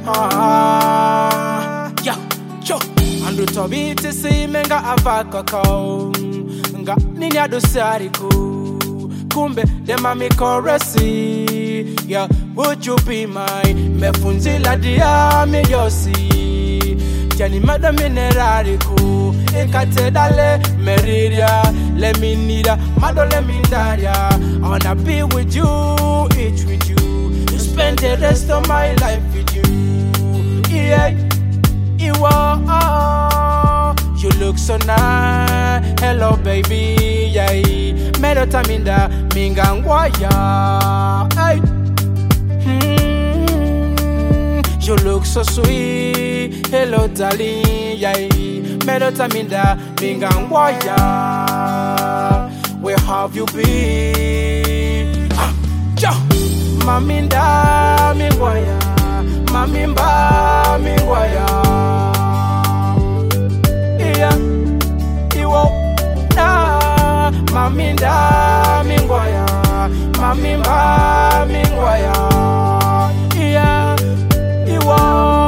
Yeah, yo. Andu tobiti si menga avakako. Nga ninya do sariku. Kumbe dema mi koresi. Yeah, would you be mine? Mefunzila dia mi yosi. Jani mada minerariku. Ekate dale meridia. Let me nida, mado let me daria. I wanna be with you, eat with you. You spend the rest of my life with you. Yeah, you are. You look so nice. Hello, baby. Yeah, Medo taminda mingangwaya. Hey. You look so sweet. Hello, darling. Yeah, Medo taminda mingangwaya. Where have you been? Maminda mingwaya. Mamimba mingwaya. Yeah, iwo na. Maminda mingwaya. Mamimba mingwaya. Yeah, iwo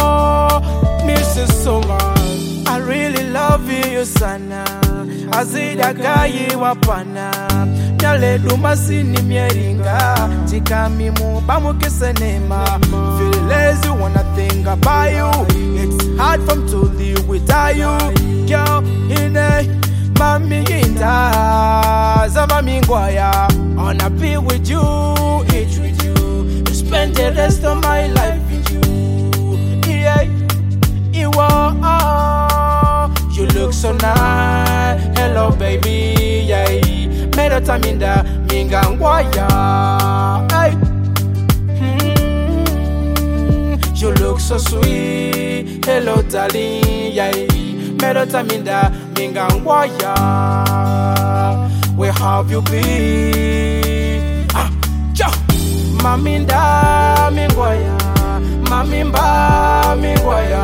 Mrs. Soma. I really love you, sana. Azida gayi wapana. Nyale dumasi ni mieringa. Chikami mubamu kisenema. Feel lazy, wanna think about you. It's hard for me to live without you. Girl, ine, mami inda. Zama mingwaya. I wanna be with you, eat with you. To spend the rest of my life with you. Yeah, you are. You look so nice. Hello, baby. Yeah, Medo taminda mingangwaya. Hey. You look so sweet. Hello, darling. Yeah, Medo taminda mingangwaya. Where have you been? Maminda mingwaya. Mamimba mingwaya.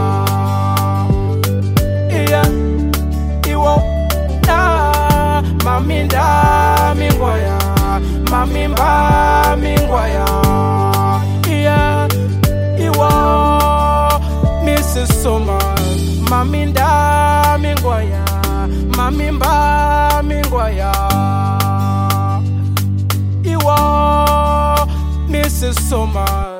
Yeah, iwo na. Maminda mingwaya. Mamimba mingwaya. Yeah, iwo Mrs. Soma. Maminda mingwaya. Mamimba mingwaya. Iwo Mrs. Soma.